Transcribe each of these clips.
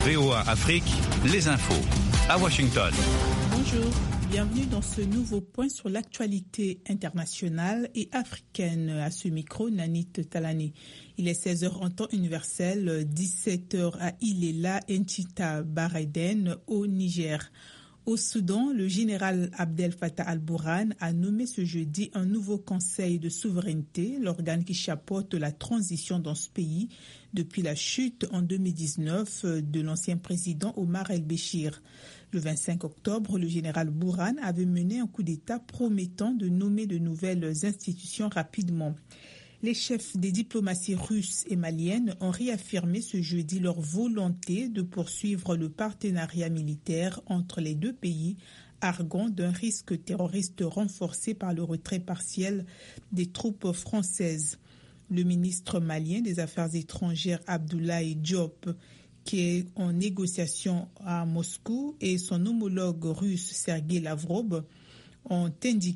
VOA Afrique, les infos. À Washington. Bonjour, bienvenue dans ce nouveau point sur l'actualité internationale et africaine. À ce micro, Nanit Talani. Il est 16h en temps universel, 17h à Ilela, Ntita Baraiden, au Niger. Au Soudan, le général Abdel Fattah al-Burhan a nommé ce jeudi un nouveau conseil de souveraineté, l'organe qui chapeaute la transition dans ce pays depuis la chute en 2019 de l'ancien président Omar el-Béchir. Le 25 octobre, le général Burhan avait mené un coup d'État promettant de nommer de nouvelles institutions rapidement. Les chefs des diplomaties russes et maliennes ont réaffirmé ce jeudi leur volonté de poursuivre le partenariat militaire entre les deux pays, arguant d'un risque terroriste renforcé par le retrait partiel des troupes françaises. Le ministre malien des Affaires étrangères Abdoulaye Diop, qui est en négociation à Moscou, et son homologue russe Sergei Lavrov ont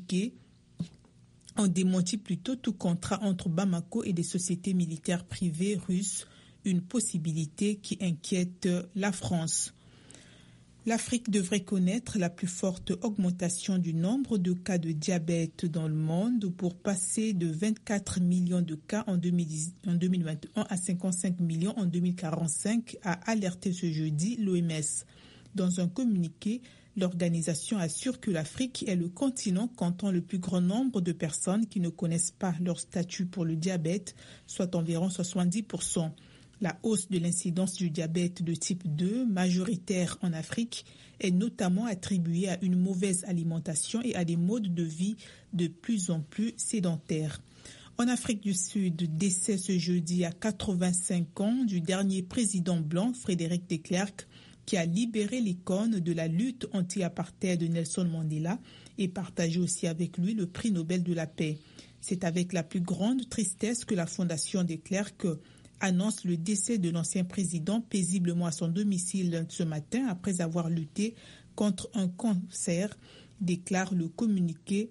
démenti plutôt tout contrat entre Bamako et des sociétés militaires privées russes, une possibilité qui inquiète la France. L'Afrique devrait connaître la plus forte augmentation du nombre de cas de diabète dans le monde pour passer de 24 millions de cas en 2021 à 55 millions en 2045, a alerté ce jeudi l'OMS. Dans un communiqué, l'organisation assure que l'Afrique est le continent comptant le plus grand nombre de personnes qui ne connaissent pas leur statut pour le diabète, soit environ 70%. La hausse de l'incidence du diabète de type 2, majoritaire en Afrique, est notamment attribuée à une mauvaise alimentation et à des modes de vie de plus en plus sédentaires. En Afrique du Sud, décès ce jeudi à 85 ans du dernier président blanc, Frédéric de Klerk, qui a libéré l'icône de la lutte anti-apartheid de Nelson Mandela et partagé aussi avec lui le prix Nobel de la paix. C'est avec la plus grande tristesse que la Fondation de Klerk annonce le décès de l'ancien président paisiblement à son domicile ce matin après avoir lutté contre un cancer, déclare le communiqué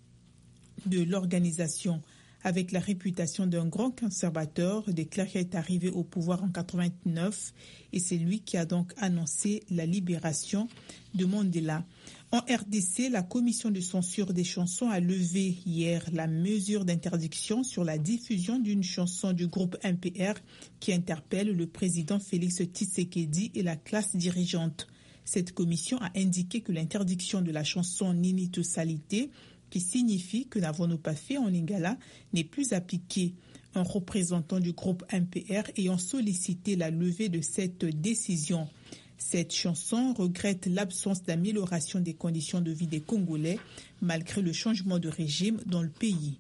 de l'organisation. Avec la réputation d'un grand conservateur, de Klerk est arrivé au pouvoir en 1989 et c'est lui qui a donc annoncé la libération de Mandela. En RDC, la commission de censure des chansons a levé hier la mesure d'interdiction sur la diffusion d'une chanson du groupe MPR qui interpelle le président Félix Tshisekedi et la classe dirigeante. Cette commission a indiqué que l'interdiction de la chanson Nini Tosalité, qui signifie que n'avons-nous pas fait en Lingala, n'est plus appliquée. Un représentant du groupe MPR ayant sollicité la levée de cette décision. Cette chanson regrette l'absence d'amélioration des conditions de vie des Congolais malgré le changement de régime dans le pays.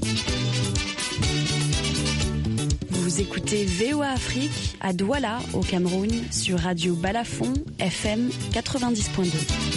Vous écoutez VOA Afrique à Douala au Cameroun sur Radio Balafon FM 90.2.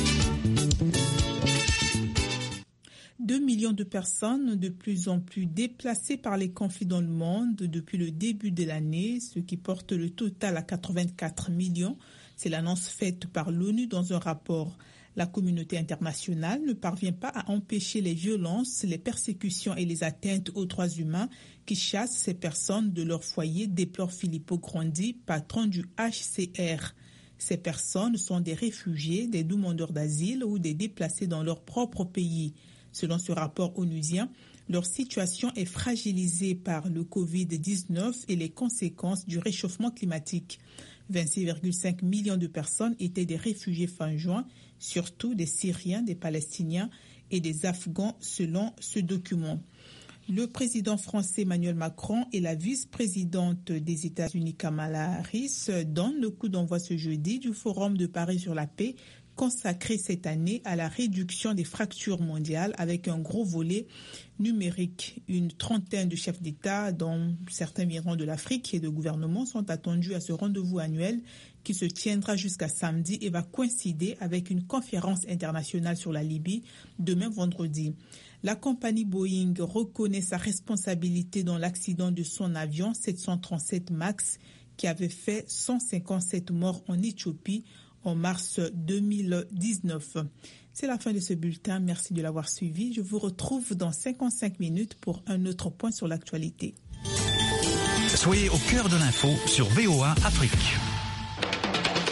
2 millions de personnes de plus en plus déplacées par les conflits dans le monde depuis le début de l'année, ce qui porte le total à 84 millions. C'est l'annonce faite par l'ONU dans un rapport. La communauté internationale ne parvient pas à empêcher les violences, les persécutions et les atteintes aux droits humains qui chassent ces personnes de leur foyer, déplore Filippo Grandi, patron du HCR. Ces personnes sont des réfugiés, des demandeurs d'asile ou des déplacés dans leur propre pays. Selon ce rapport onusien, leur situation est fragilisée par le Covid-19 et les conséquences du réchauffement climatique. 26,5 millions de personnes étaient des réfugiés fin juin, surtout des Syriens, des Palestiniens et des Afghans selon ce document. Le président français Emmanuel Macron et la vice-présidente des États-Unis Kamala Harris donnent le coup d'envoi ce jeudi du Forum de Paris sur la paix consacré cette année à la réduction des fractures mondiales avec un gros volet numérique. Une trentaine de chefs d'État, dont certains viendront de l'Afrique et de gouvernements, sont attendus à ce rendez-vous annuel qui se tiendra jusqu'à samedi et va coïncider avec une conférence internationale sur la Libye demain vendredi. La compagnie Boeing reconnaît sa responsabilité dans l'accident de son avion 737 MAX qui avait fait 157 morts en Éthiopie en mars 2019. C'est la fin de ce bulletin. Merci de l'avoir suivi. Je vous retrouve dans 55 minutes pour un autre point sur l'actualité. Soyez au cœur de l'info sur VOA Afrique.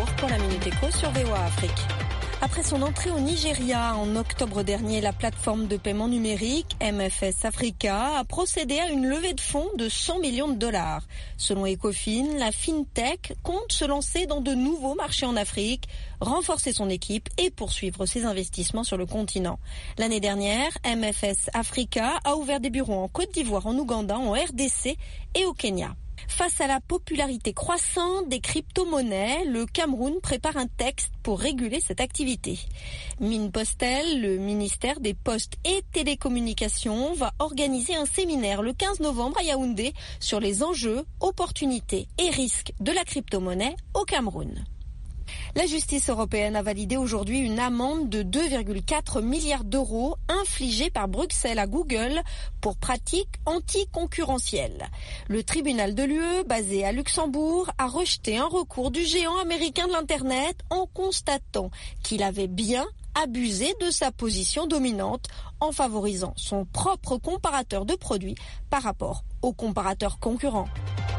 retour pour la Minute Éco sur VOA Afrique. Après son entrée au Nigeria en octobre dernier, la plateforme de paiement numérique MFS Africa a procédé à une levée de fonds de 100 millions de dollars. Selon Ecofin, la FinTech compte se lancer dans de nouveaux marchés en Afrique, renforcer son équipe et poursuivre ses investissements sur le continent. L'année dernière, MFS Africa a ouvert des bureaux en Côte d'Ivoire, en Ouganda, en RDC et au Kenya. Face à la popularité croissante des crypto-monnaies, le Cameroun prépare un texte pour réguler cette activité. Minpostel, le ministère des Postes et Télécommunications, va organiser un séminaire le 15 novembre à Yaoundé sur les enjeux, opportunités et risques de la crypto-monnaie au Cameroun. La justice européenne a validé aujourd'hui une amende de 2,4 milliards d'euros infligée par Bruxelles à Google pour pratiques anticoncurrentielles. Le tribunal de l'UE, basé à Luxembourg, a rejeté un recours du géant américain de l'Internet en constatant qu'il avait bien abusé de sa position dominante en favorisant son propre comparateur de produits par rapport aux comparateurs concurrents.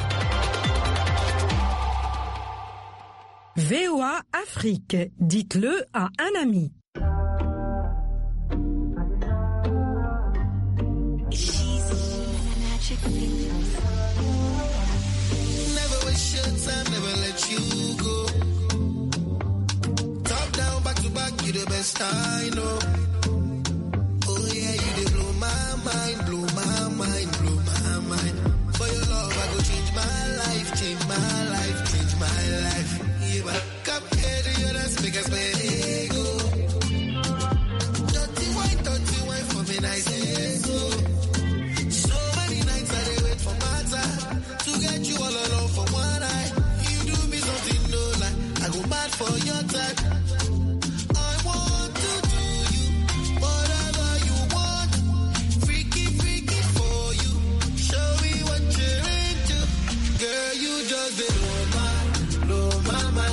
VOA Afrique, dites-le à un ami. Never waste your time, never let you go. Top down, back to back, you the best I know. Oh yeah, you dey blow my mind, blow my mind, blow my mind. For your love, I go change my life, change my life, change my life. Come here to your dance, make us play ego. Dirty wine for me, nice ego. So many nights I dey wait for my time to get you all alone for one night. You do me something no lie, I go mad for your type. I want to do you whatever you want. Freaky, freaky for you. Show me what you're into. Girl, you just did blow my mind.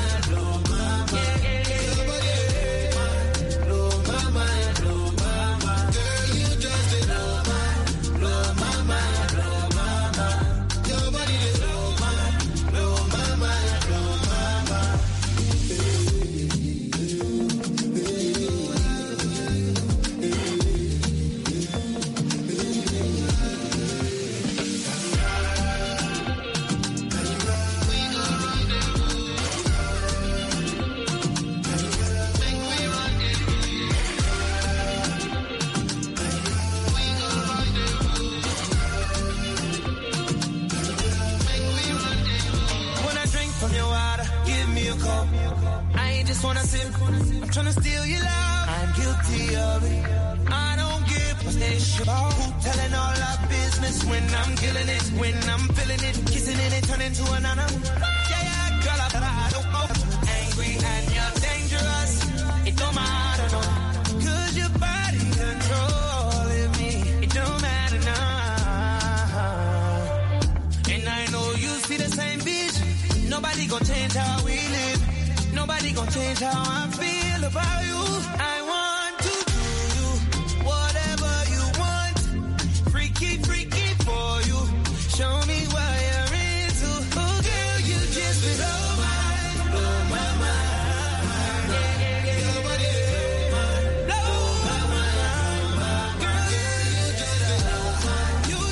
Wanna sip, I'm tryna steal your love. I'm guilty of it. I don't give a shit about who telling all our business when I'm killing it, when I'm feeling it, kissing it and turning to an animal. Yeah, girl, I don't know. Angry and you're dangerous. It don't matter, no. 'Cause your body controlling me. It don't matter now. And I know you see the same vision. Nobody gon' change how we live. Nobody gon' change how I feel about you. I want to do you whatever you want. Freaky, freaky for you. Show me what you're into. Oh girl, you just blow my mind. Your body blow my mind. Girl, you just blow my mind. You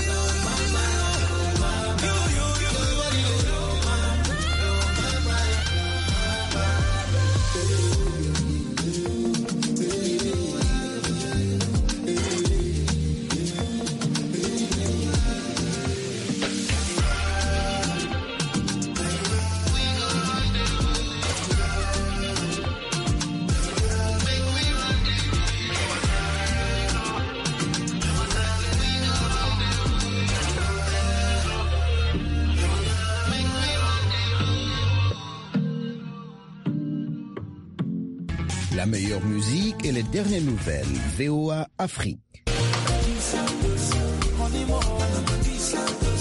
La meilleure musique et les dernières nouvelles. VOA Afrique.